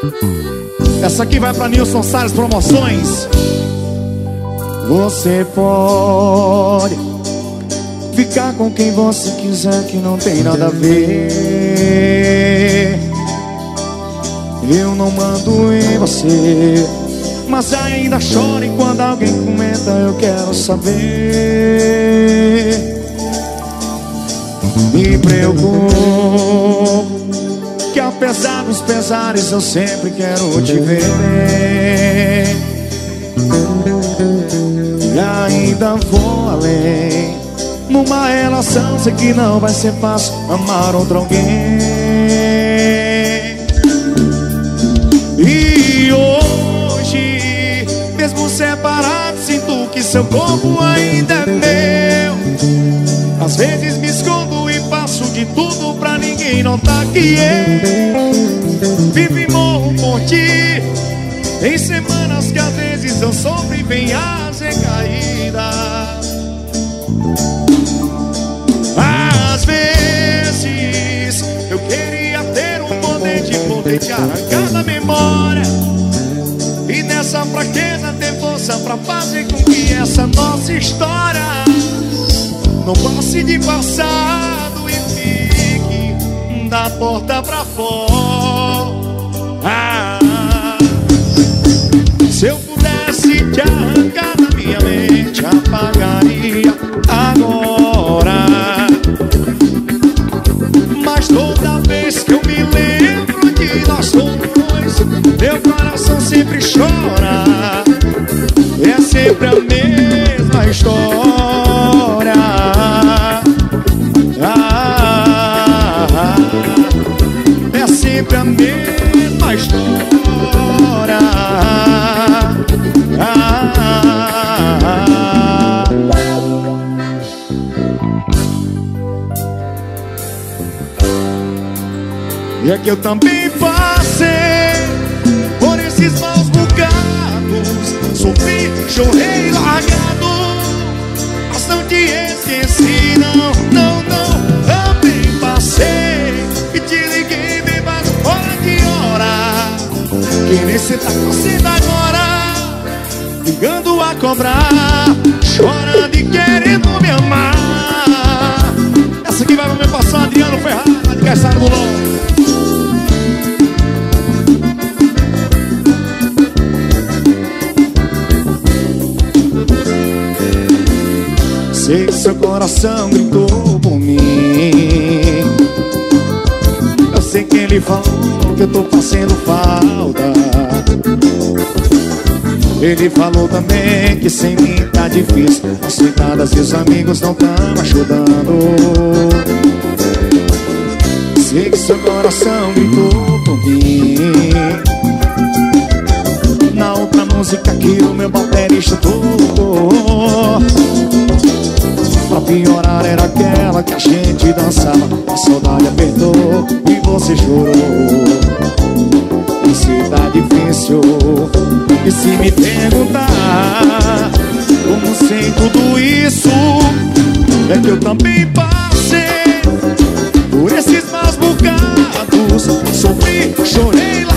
Essa aqui vai pra Nilson Salles Promoções. Você pode ficar com quem você quiser, que não tem nada a ver. Eu não mando em você, mas ainda choro quando alguém comenta. Eu quero saber. Me preocupo que apesar dos pesares eu sempre quero te ver bem. E ainda vou além. Numa relação sei que não vai ser fácil amar outro alguém. E hoje, mesmo separado, sinto que seu corpo ainda é meu. Às vezes me escondo e faço de tudo pra ninguém notar que eu vivo e morro por ti. Tem semanas que às vezes eu sofro e vem as recaídas. Às vezes eu queria ter o poder de arrancar da memória, e nessa fraqueza ter força pra fazer com que essa nossa história não passe de passado e fique da porta pra fora. Se eu pudesse te arrancar da minha mente, apagaria agora. Mas toda vez que eu me lembro de nós dois, meu coração sempre chora. É sempre a mesma história. É sempre a mesma história. E é que eu também passei por esses maus bocados, sofri, chorei largado, mas não te esqueci, não, não, não. Também passei e te liguei bem mais fora de hora, querer sentar com você agora, ligando a cobrar, chorando e querendo me amar. Essa aqui vai pro meu parceiro Adriano Ferrari, de Caçado do Long. Sei que seu coração gritou por mim. Eu sei que ele falou que eu tô fazendo falta. Ele falou também que sem mim tá difícil. As coitadas e os amigos não tão ajudando. Sei que seu coração gritou por mim. Na outra música que o meu baterista tocou, pra piorar era aquela que a gente dançava. A saudade apertou e você chorou. Se tá difícil, e se me perguntar como sei tudo isso, é que eu também passei por esses maus bocados, sofri, chorei lá.